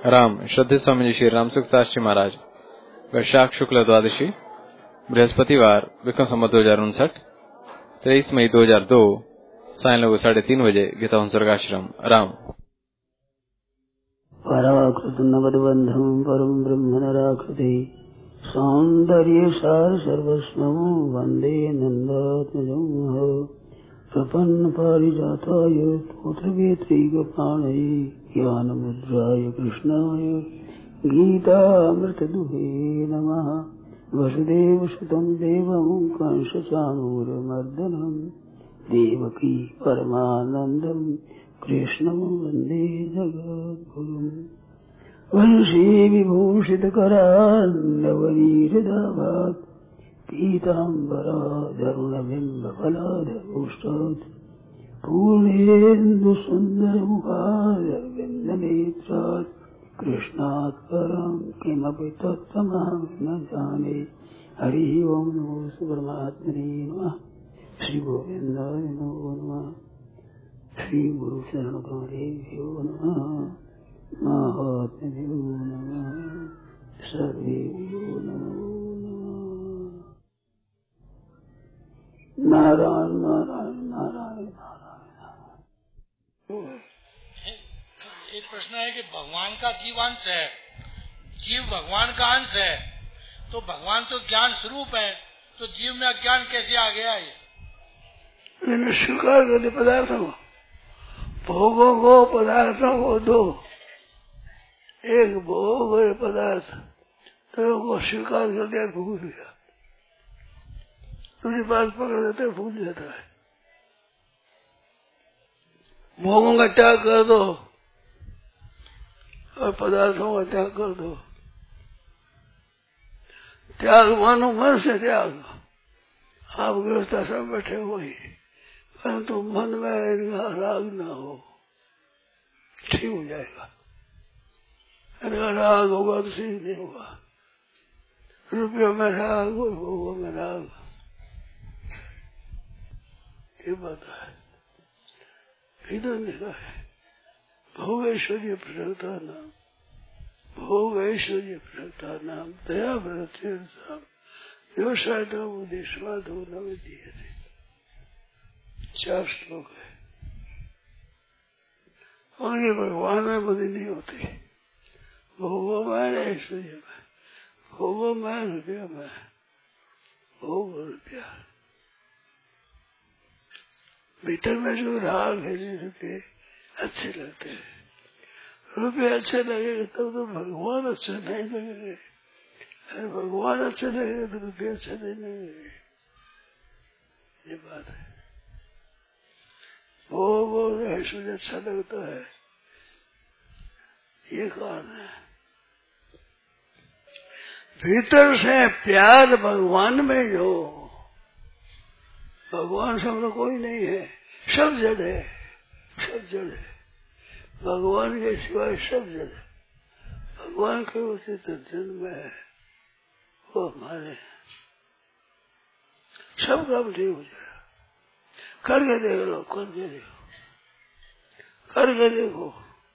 राम श्रद्धेय स्वामी जी श्री राम सुखदास जी महाराज वैशाख शुक्ल द्वादशी बृहस्पतिवार विक्रम संवत 2059 23 मई 2002 सायं लोग 3:30 बजे गीता संसर्गाश्रम राम। पराकृत नवबंधम परम ब्रह्म नराकृति सौंदर्य सार सर्वस्वं वंदे नंदात्मजं प्रपन्न पारिजाताय पुत्रवेत्रैकपाणये ज्ञानमुद्राय कृष्णाय गीतामृतदुहे नमः। वसुदेवसुतं देवं कंसचाणूरमर्दनं देवकी परमानन्दं कृष्णं वन्दे जगद्गुरुम्। वंशी विभूषितकरान्नवनीरदाभात् पीताम्बराधरुणबिम्बफलाधरोष्टात् पूर्णेन्दुसुन्दरमुखारविन्दनेत्रात् कृष्णात् परं किमपि तत्त्वमहं न जाने। हरिः ओं नमो परमात्मने नमः। श्री गोविन्दाय नमो नमः। श्री गुरु शरण कमलेभ्यो नमः। महात्म्यो नमः। सर्वेभ्यो नमो नमः। नारायण नारायण नारायण नारायण। एक प्रश्न है कि भगवान का जीव अंश है, जीव भगवान का अंश है, तो भगवान तो ज्ञान स्वरूप है, तो जीव में अज्ञान कैसे आ गया? ये स्वीकार करते पदार्थों को, भोगों को, पदार्थों को दो, एक भोग और पदार्थ तो को स्वीकार कर दिया, भूल गया। दूसरी बात पकड़ देते भूल जाता है। भोगों का त्याग कर दो और पदार्थों का त्याग कर दो। त्याग मानो मन से त्याग। आप गृहस्थ सब बैठे हो ही, परंतु मन में इनका राग ना हो, ठीक हो जाएगा। इनका राग होगा तो ठीक नहीं होगा। रुपयों में राग और भोगों में राग, ये बात है। इधर लिखा है भोग ऐश्वर्य प्रसक्ता नाम, भोग ऐश्वर्य प्रसक्ता नाम दया व्रत व्यवसाय उद्देश्यवाद हो न दिए थे। 4 श्लोक है। और ये भगवान में बुद्धि नहीं होती। भोगों में ऐश्वर्य में, भोगों में रुपया में, भोग रुपया भीतर में जो राग है, रुपये अच्छे लगते हैं। रुपये अच्छे लगेंगे तब तो भगवान अच्छे नहीं लगेंगे। अरे भगवान अच्छे लगेंगे तो रुपये अच्छे नहीं लगेंगे। ये बात है। भोग और ऐश्वर्य अच्छा लगता है, ये कारण है। भीतर से प्यार भगवान में जो, भगवान सब में कोई नहीं है, सब जड़ है, सब जड़ है। भगवान के सिवाय सब जड़ है। भगवान के उसी तो जन्म है, वो हमारे सब काम ठीक हो जाएगा। करके देख लो, करके देखो, करके देखो।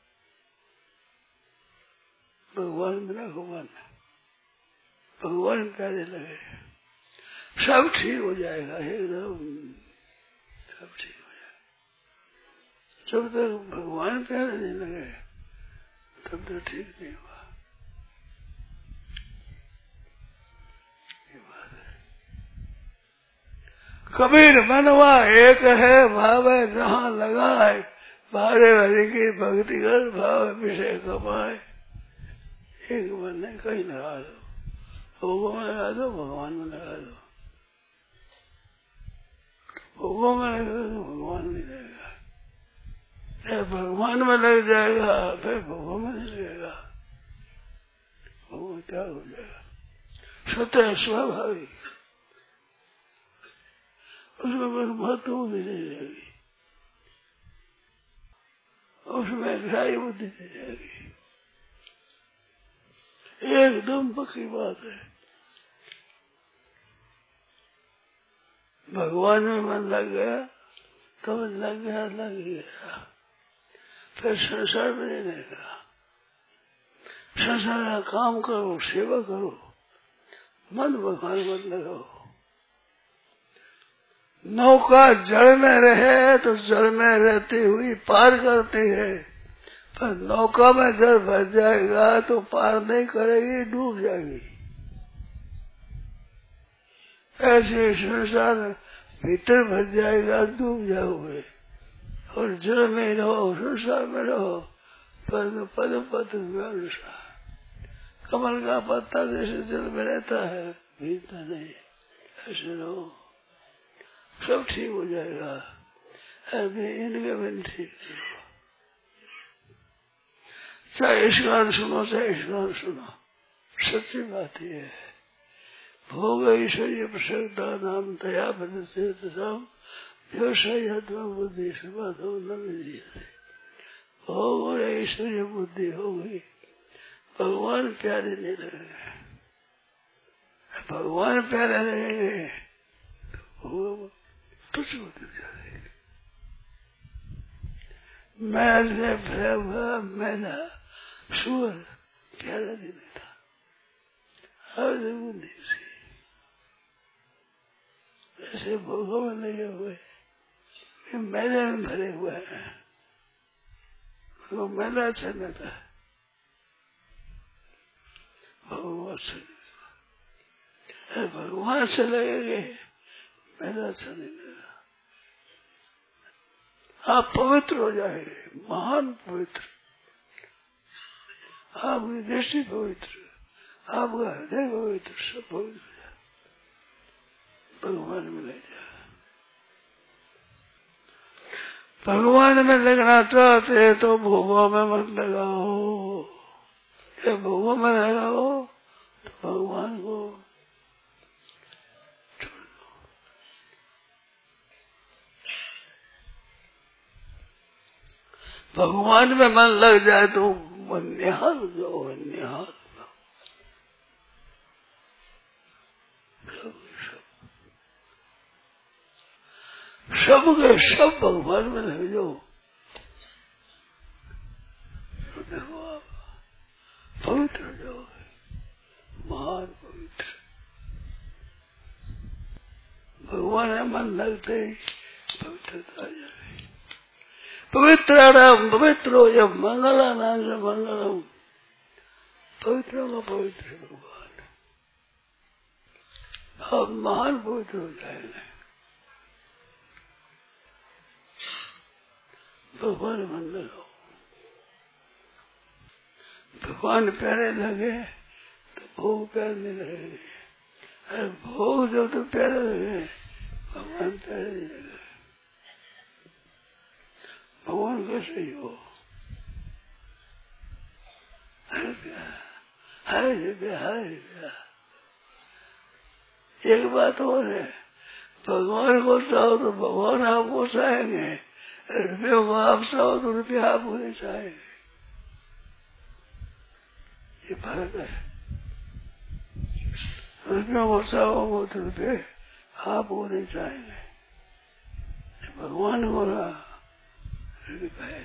भगवान बिना भगवान, भगवान प्यारे लगे, सब ठीक हो जाएगा एकदम, सब ठीक हो जाएगा। जब तक भगवान प्यारे नहीं लगे तब तक ठीक नहीं हुआ। ये बात है। कबीर मनवा एक है, भाव है जहाँ लगा है, भारे हरि की भक्ति कर भाव विषय कमाए। एक मन ने कहीं लगा दो, भोगों में लगा दो, भगवान में लगा दो। भोगों में लगा दो, भगवान नहीं लगेगा। भगवान में लग जाएगा फिर भोगों में नहीं लगेगा, भोग क्या हो जाएगा। स्वतः स्वाभाविक, उसमें महत्व भी नहीं रहेगी, उसमें ग्राह्य बुद्धि नहीं रहेगी। एकदम पक्की बात है। भगवान में मन लग गया तो लग गया, लग गया, फिर संसार में नहीं रहेगा। संसार का काम करो, सेवा करो, मन भगवान मत लगाओ। नौका जल में रहे तो जल में रहती हुई पार करती है, पर नौका में जल भर जाएगा तो पार नहीं करेगी, डूब जाएगी। ऐसे संसार भीतर भर जाएगा, डूब जाओगे। और जल में रहो, संसार में रहो, पद पद पद व्यवसाय। कमल का पत्ता जैसे जल में रहता है, भीतर नहीं, ऐसे रहो, सब ठीक हो जाएगा। अभी इनके बिन ठीक हो। चाहे इस गान सुनो, चाहे इस गान सुनो, सच्ची बात ये है। भोग ऐश्वर्य प्रसन्नता नाम दया बदते तथाम व्यवसाय बुद्धि समाध हो न मिलती। भोग और ऐश्वर्य बुद्धि हो गई, भगवान प्यारे नहीं लगेंगे। भगवान प्यारे लगेंगे तो तुझ बुद्धि जाएगी। मैल से भरा हुआ मैला सुअर प्यारा नहीं लगता, हर बुद्धि से ऐसे भोगों में लगे हुए मैले में भरे हुए हैं, वो मैला अच्छा लगता है, भगवान से लगेंगे मैला अच्छा नहीं लगेगा। आप पवित्र हो जाएंगे, महान पवित्र, आपकी दृष्टि पवित्र, आपका हृदय पवित्र, सब पवित्र हो जाए, भगवान में लग जाए। भगवान में लगना चाहते हैं तो भोगों में मत लगाओ। जब भोगों में लगाओ तो भगवान को छोड़ दो। भगवान में मन लग जाए तो निहाल जाओ, निहाल सब के सब भगवान में लग जाओ। देखो आप पवित्र हो जाओगे, महान पवित्र। भगवान में मन लगते ही पवित्रता आ जाएगी। पवित्र पवित्र हो, जब मंगला नाम से मंगलम, पवित्रों का पवित्र भगवान, आप महान पवित्र हो जाएंगे। भगवान मन लगाओ, भगवान प्यारे लगे तो भोग प्यारे नहीं लगेंगे। अरे भोग जब तो प्यारे लगे, भगवान प्यारे नहीं लगे। भगवान कैसे ही हो, हर प्यार, हर प्यार, हर प्यार। एक बात और है, भगवान को चाहो तो भगवान आपको चाहेंगे, रुपये को आप चाहो तो रुपये आपको नहीं चाहेंगे। ये फर्क है। रुपये को चाहो तो रुपये आपको नहीं चाहेंगे, भगवान को ना रुपये।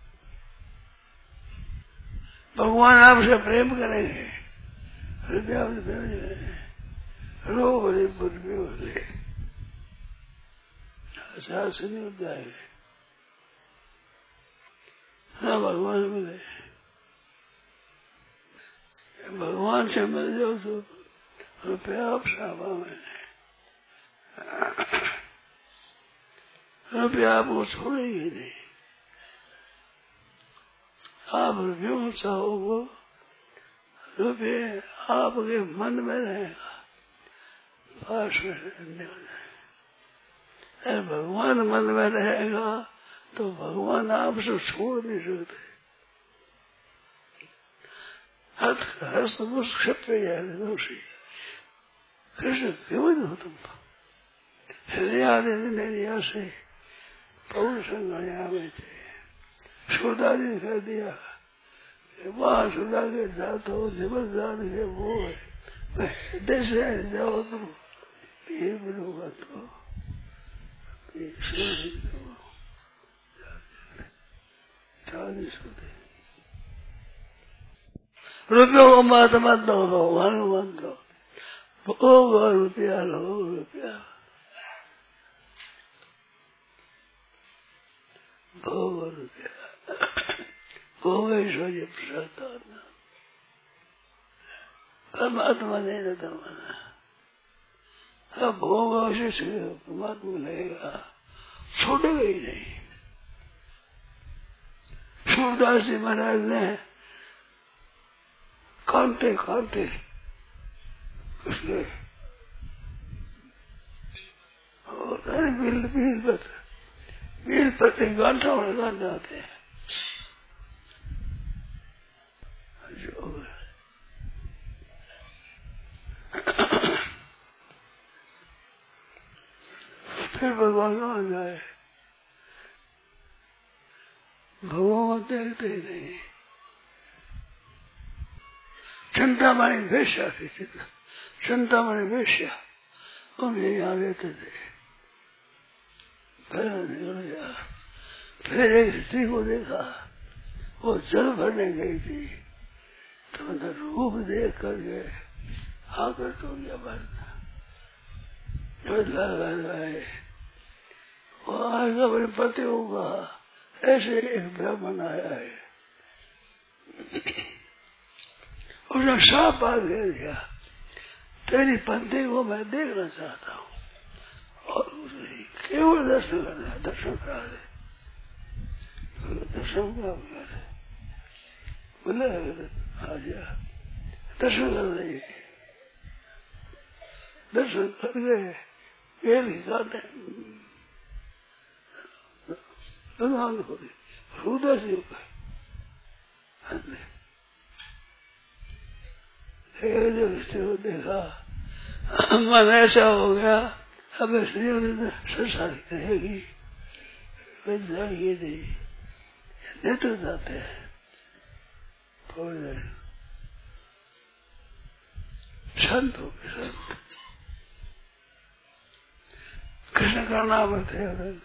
भगवान आपसे प्रेम करेंगे, रुपये आपसे प्रेम नहीं करेंगे। रो बोले रुपये बोले अच्छा से नहीं उठ जाएंगे। हाँ भगवान मिले, भगवान से मिल जाओ तो रुपया आप सावा में, रुपया आपको छोड़ेगी नहीं। आप रुपयों को चाहोगे, रुपये आपके मन में रहेगा, पास में रहने वाला है। भगवान मन में रहेगा तो भगवान आपसे छोड़ नहीं सकते। हस्तमुष्य कृष्ण क्यों तुम हृदय से पौर संगया में थे, सुदारी कर दिया, वहां सुधा के जात हो, निबस जात के वो है, हृदय से जाओ तुम पीर मिलूंगा तो रुपयों को मत दो, भगवान को मत दो। भोग और रुपया लो, रुपया भोग और रुपया, भोग ऐश्वर्य प्रसाद परमात्मा नहीं रहता माना। अब भोग से परमात्मा मिलेगा, छूटेगा ही नहीं। सूरदास जी महाराज ने कांटे कांटे उसके बिल पर गांठा गांठ आते हैं। फिर भगवान कहाँ जाए, भगवान देखते ही नहीं। चिंतामणि वेश्या थी, चिंतामणि वेश्या, उन्हें यहाँ रहते थे। फिर निकल गया, फिर एक स्त्री को देखा, वो जल भरने गई थी, तो उन्हें रूप देख करके आकर तो गया भरना। वो आगे अपने पति को कहा, ऐसे एक ब्राह्मण आया है, उसने साफ बात कह दिया, तेरी पत्नी को मैं देखना चाहता हूँ, और उसे केवल दर्शन करना है, दर्शन करा दे। दर्शन क्या बोला, बोले आ जा, दर्शन कर रही। दर्शन कर गए, वेल हिसाने लगान हो गई, हृदय से हो गए। को देखा, मन ऐसा हो गया, अब स्त्रियों ने संसार रहेगी, जाएगी नहीं, नेत्र जाते हैं, थोड़ी देर संत हो गए। संत कृष्ण का नाम थे।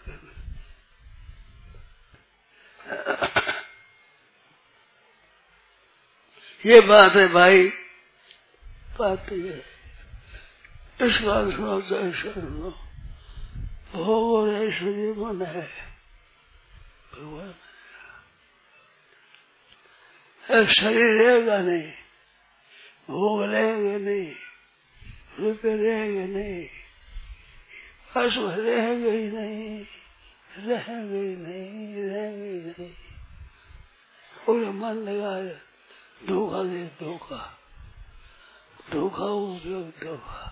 ये बात है भाई, बात ये इस बात सुनो, सुनो, भोग और ऐश्वर्य मन है भगवान। शरीर रहेगा नहीं, भोग रहेगा नहीं, रुपये रहेंगे नहीं, पशु रहेंगे ही नहीं, रहेंगे ही नहीं, रहेंगे ही नहीं। पूरे मन लगाए, धोखा दे, धोखा, धोखा उपयोग, धोखा।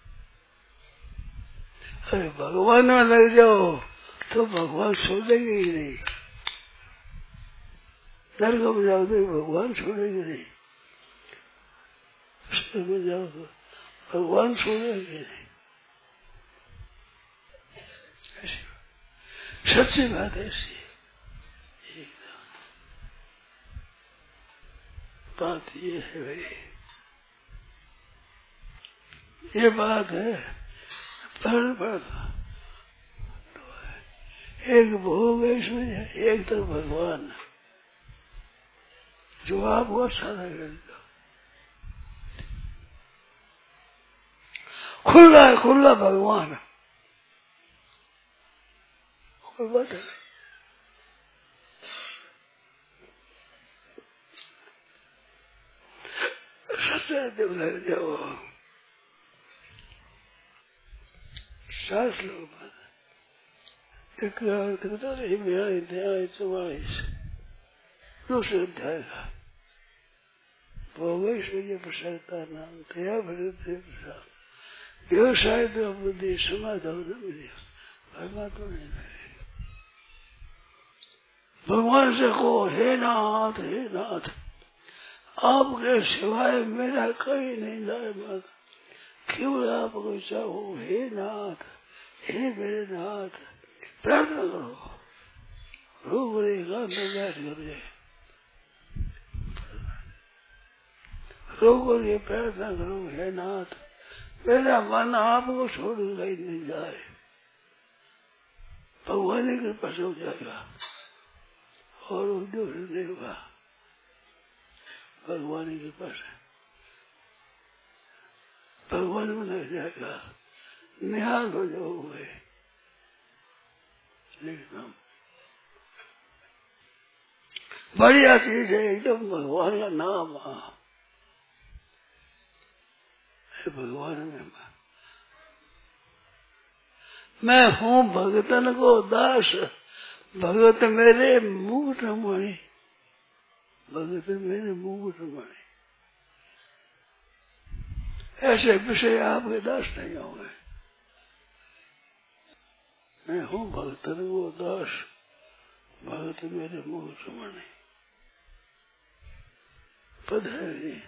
अरे भगवान में लग जाओ तो भगवान छोड़ेंगे ही नहीं, नरक में जाओ तो भगवान छोड़ेंगे नहीं, स्वर्ग में जाओ तो भगवान छोड़ेंगे नहीं। सच्ची बात ऐसी बात ये है भाई, ये बात है। पर एक भोग ऐश्वर्य, एक तरफ भगवान जो आपको अच्छा लगेगा। खुला है, खुला भगवान, खुला है। सच्चा देव लग जाओ, सास लोग एक मेरा अध्याय 44 दूसरे अध्याय का भोगेश्वर्य प्रसादता नाम दया प्रसाद व्यवसाय बुद्धि समाधान मिले परमात्मा नहीं मिले। भगवान से कहो, हे नाथ, हे नाथ, आपके सिवाय मेरा कहीं नहीं जाए मन, क्यों आपको चाहो, हे नाथ, हे मेरे नाथ, प्रार्थना करो। रोग रहेगा तो बैठ कर रोग ये प्रार्थना करो, हे नाथ, मेरा मन आपको छोड़ ही नहीं जाए, भगवान की कृपा से हो जाएगा और उद्योग नहीं होगा। भगवान की कृपा से भगवान में लग जाएगा, निहाल हो जाओगे। लेकिन बढ़िया चीज है एकदम भगवान का नाम। भगवान में मैं हूँ भगतन को दास, भगत मेरे मुकुट मणि, भगत मेरे मुकुट मणि। ऐसे विषय आपके दास नहीं होंगे। मैं हूँ भगतन को दास, भगत मेरे मुकुट मणि। पद है ये,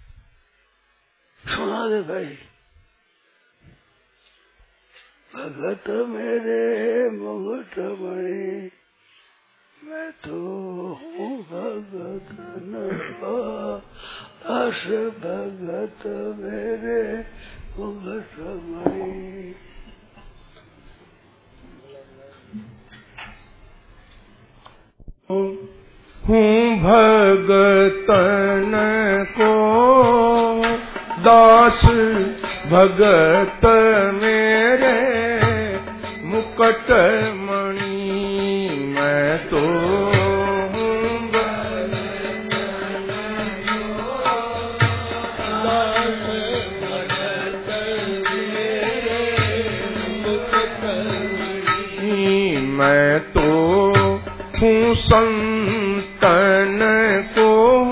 सुना दे भाई। भगत मेरे मुकुट मणि, मैं तो हूँ भगतन का दास, भगत मेरे मुकुट मणि। हूँ भगतन को दास, भगत मेरे मुकुट मणि। मैं तो हूँ भगतन दास, भगत मेरे मुकुट मणि। मैं तो हूँ संतन को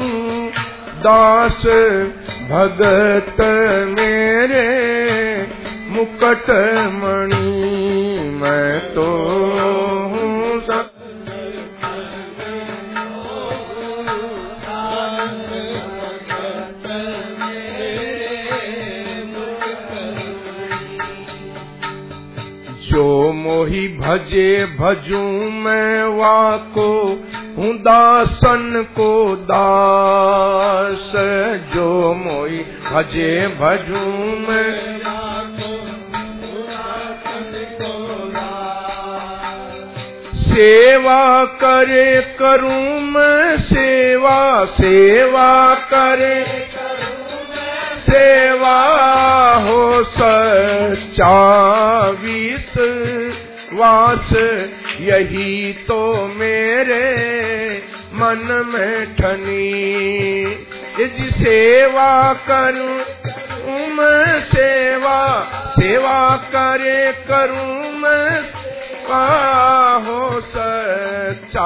दास, भगत मेरे मुकुट मणि। मैं तो हूँ जो मोहि भजे भजूं मैं वाको, हूँ दासन को दास। जो मोहि भजे भजूं मैं सेवा करे करूं मैं सेवा, सेवा करे सेवा हो सच्चा विश्वास। यही तो मेरे मन में ठनी, यदि सेवा करूं मैं सेवा, सेवा करे करूं मैं हो सच्चा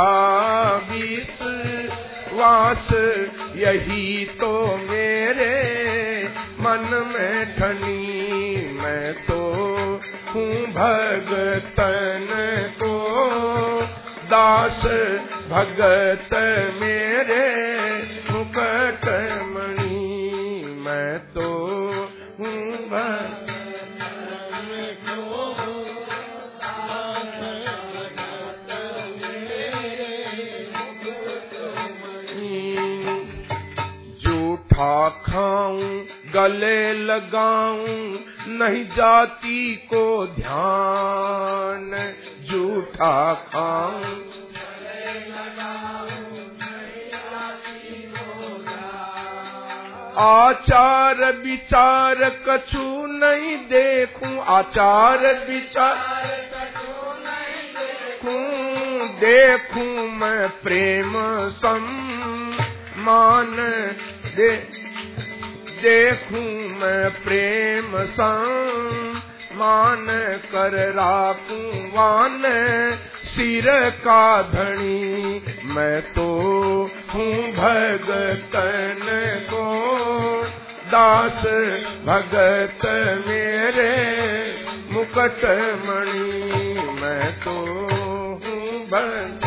विश्वास। यही तो मेरे मन में ठनी। मैं तो हूँ भगतन को दास, भगत मेरे मुकुट मणि। मैं तो हूँ भगतन को दास, भगत मेरे मुकुट मणि। जूठा खाऊं गले लगाऊं नहीं जाति को ध्यान। जूठा खाऊं गले लगाऊं नहीं जाति को ध्यान। आचार विचार कछु नहीं देखूं, आचार विचार कछु नहीं देखूं। देखूं मैं प्रेम सम्मान देखूं मैं प्रेम सम्मान कर राखूं वान सिर का धनी। मैं तो हूँ भगतन को दास, भगत मेरे मुकुट मणि। मैं तो हूँ भगत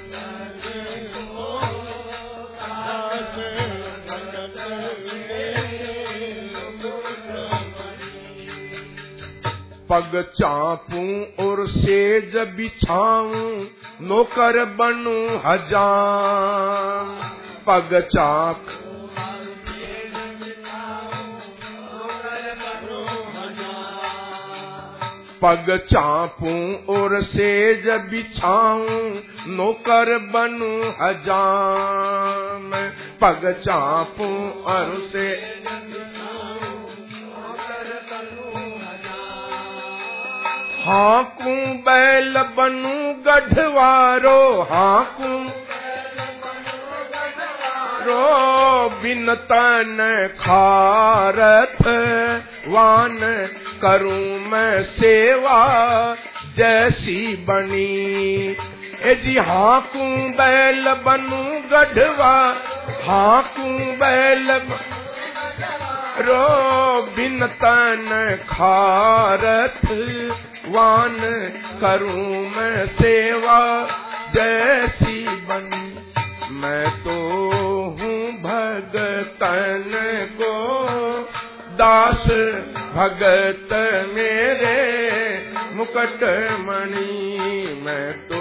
पग चापूं और सेज बिछाऊं, नौकर बनूं हजाम। पग चाप पग चापूं और सेज बिछाऊं, नौकर बनूं हजाम। पग चापूं और से हाकूं बैल बनूं गढ़वारो हाकूं रो बिन तन खारथ वान करूं मैं सेवा जैसी बनी। ए जी हाकूं बैल बनूं गढ़वा हाकूं बैल रो बिन तन खारथ वान करूं मैं सेवा जैसी बनी। मैं तो हूँ भगतन को दास भगत मेरे मुकुट मणि। मैं तो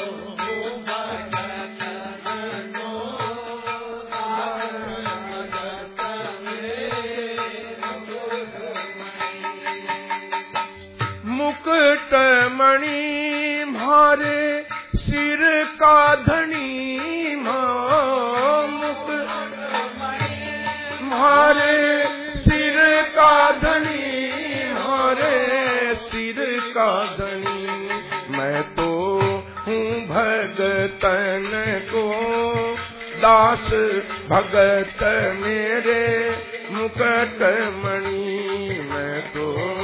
मुकुट मणि मारे सिर का धनी मारे सिर का धनी मारे सिर का धनी। मैं तो हूँ भगतन को दास भगत मेरे मुकुट मणि। मैं तो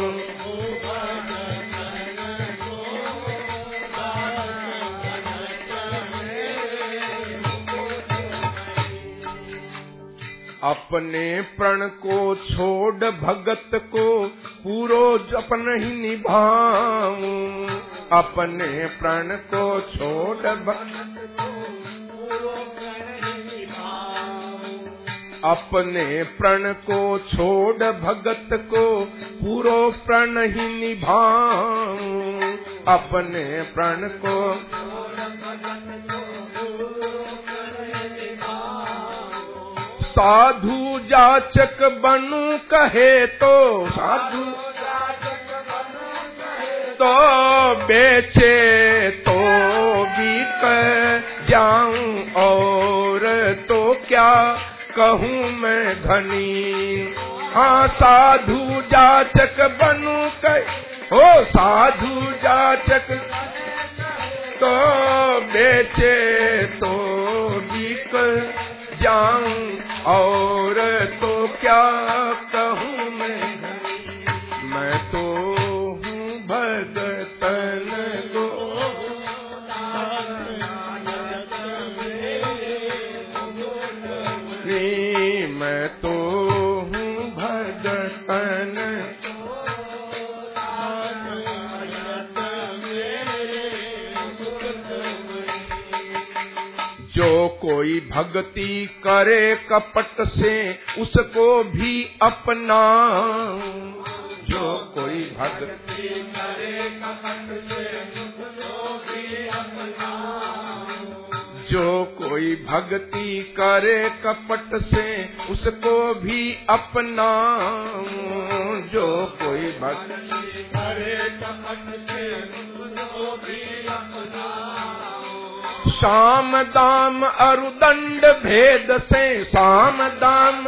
अपने प्रण को छोड़ भगत को पूरो जपन ही निभाऊं। अपने प्रण को छोड़ अपने प्रण को छोड़ भगत को पूरो प्रण ही निभाऊं। अपने प्रण को साधु जाचक बनूं कहे तो साधु तो बेचे तो बिक जाऊं और तो क्या कहूँ मैं धनी। हाँ साधु जाचक बनूं कहे ओ साधु जाचक तो बेचे तो बिक जाऊं और तो क्या कहूँ मैं तो हूँ भगतन को मैं तो हूँ भगतन जो कोई भक्ति करे कपट से उसको भी अपना। जो कोई भक्ति करे कपट से उसको भी अपना। जो कोई भक्ति करे कपट से उसको भी अपना। जो कोई भक्ति करे कपट से उसको भी अपना। साम दाम अरुदंड भेद से साम दाम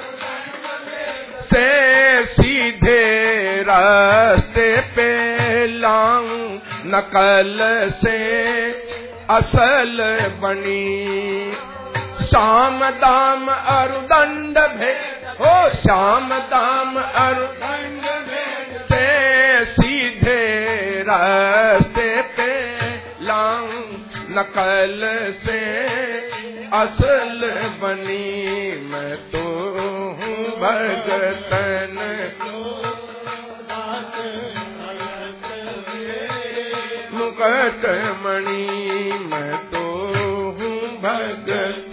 से सीधे रास्ते पे लाऊं। नकल से असल बनी। साम दाम अरुदंड भेद हो साम दाम अरुदंड भेद से सीधे रास्ते पे लाऊं। नकल से असल बनी। मैं तो हूँ भगतन मुकुट मणि। मैं तो हूँ भगतन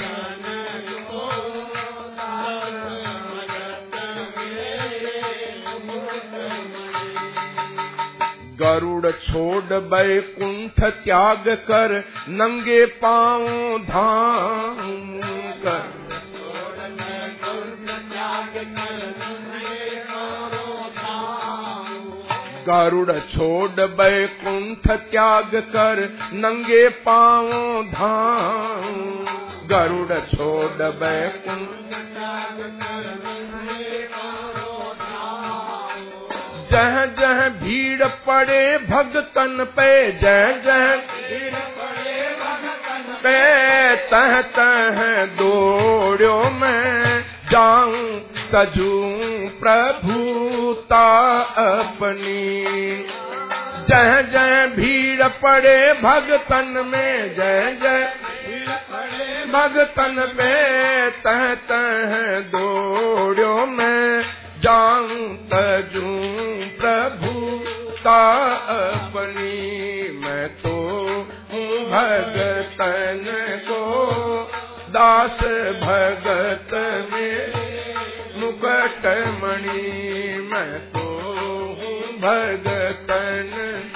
गरुड़ छोड़ बैकुंठ त्याग कर नंगे पाँव धाम कर। गरुड़ छोड़ बैकुंठ त्याग कर नंगे पाँव धाम। गरुड़ छोड़ बैकुंठ जह जह भीड़ पड़े भगतन पे जह जह भीड़ पड़े भगतन पे तह तह दौड़ो मैं जाऊं तजूं प्रभुता अपनी जह जह भीड़ पड़े भगतन में जह जह भीड़ पड़े भगतन पे तह तह दौड़ो मैं जाऊं तजूं प्रभुता अपनी मैं तो हूँ भगतन को दास भगत में मुकुट मणि मैं तो हूँ भगतन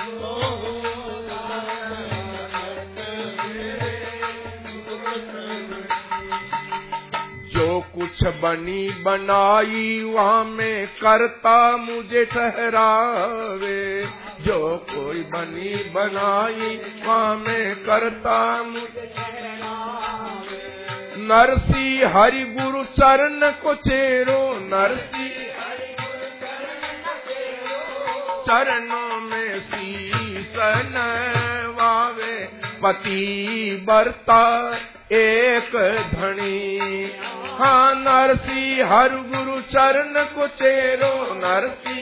जो कुछ बनी बनाई वहाँ में करता मुझे ठहरावे जो कोई बनी बनाई वहाँ में करता मुझे ठहरावे नरसी हरि गुरु चरण को चेरो नरसी चरणों में शीस नवावे पति बरता एक धनी हाँ नरसी हर गुरु चरण को चेरो नरसी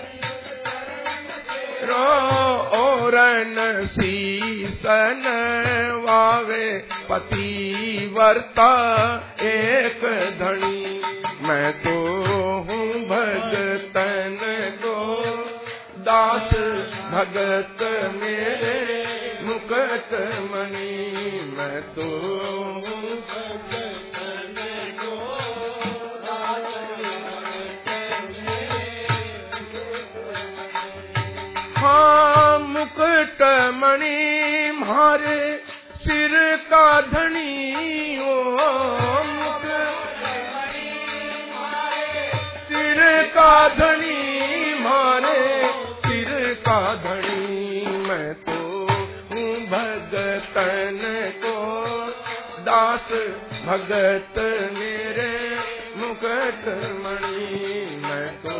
रो और शीसन वावे पति वर्ता एक धनी मैं तो हूँ भगतन को दास भगत मेरे मुकुट मणि मैं तो हूँ भगतन को दास भगत हाँ मुकुट मणि मारे सिर का धनी ओ सिर का धनी मारे सिर का धनी मैं तो हूँ भगतन को दास भगत मेरे मुकुट मणि मैं तो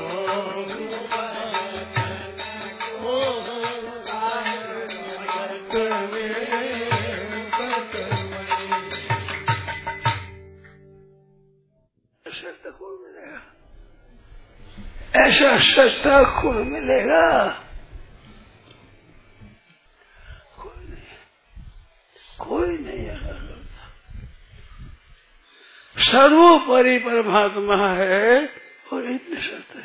ऐसा सस्ता खून मिलेगा कोई नहीं सर्वोपरि परमात्मा है और इतने सस्ते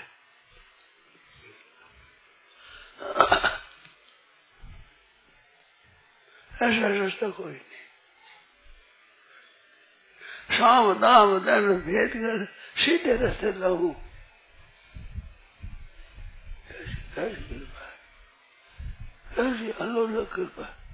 ऐसा सस्ता कोई नहीं साम दाम दंड भेद कर सीधे रास्ते लाऊं कैसी कृपा कैसी अलौकिक कृपा